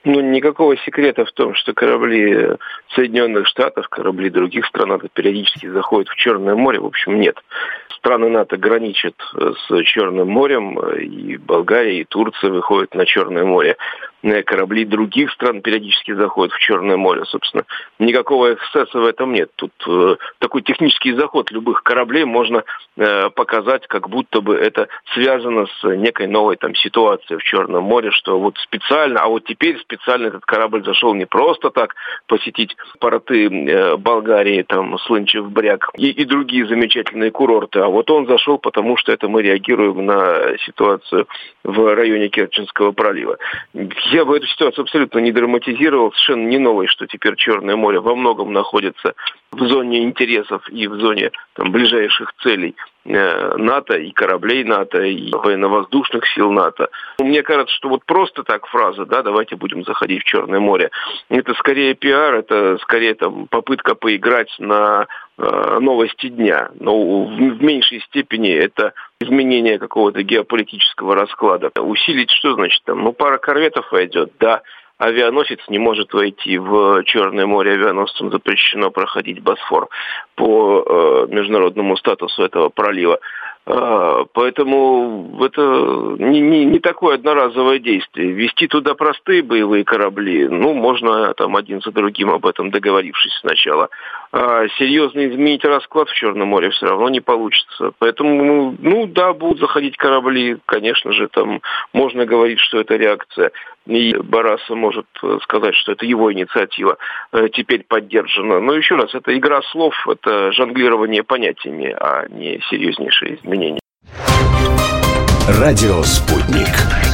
Никакого секрета в том, что корабли Соединенных Штатов, корабли других стран НАТО периодически заходят в Черное море. В общем, нет. Страны НАТО граничат с Черным морем, и Болгария, и Турция выходят на Черное море. Корабли других стран периодически заходят в Черное море. Собственно, никакого эксцесса в этом нет. Тут такой технический заход любых кораблей можно показать, как будто бы это связано с некой новой ситуацией в Черном море, что вот специально, а вот теперь специально этот корабль зашел не просто так посетить порты Болгарии, Слынчев Бряг и другие замечательные курорты, а вот он зашел, потому что это мы реагируем на ситуацию в районе Керченского пролива. Я бы эту ситуацию абсолютно не драматизировал, совершенно не новое, что теперь Черное море во многом находится в зоне интересов и в зоне ближайших целей НАТО, и кораблей НАТО, и военно-воздушных сил НАТО. Мне кажется, что вот просто так фраза, давайте будем заходить в Черное море, это скорее пиар, это скорее попытка поиграть на новости дня. Но в меньшей степени это изменение какого-то геополитического расклада. Усилить что значит? Пара корветов войдет, да. Авианосец не может войти в Черное море, авианосцам запрещено проходить Босфор по международному статусу этого пролива. Поэтому это не такое одноразовое действие. Вести туда простые боевые корабли, можно один за другим об этом договорившись сначала. А серьезно изменить расклад в Черном море все равно не получится. Поэтому, будут заходить корабли, конечно же, можно говорить, что это реакция. И Бараса может сказать, что это его инициатива теперь поддержана. Но еще раз, это игра слов, это жонглирование понятиями, а не серьезнейшие изменения. Радио «Спутник».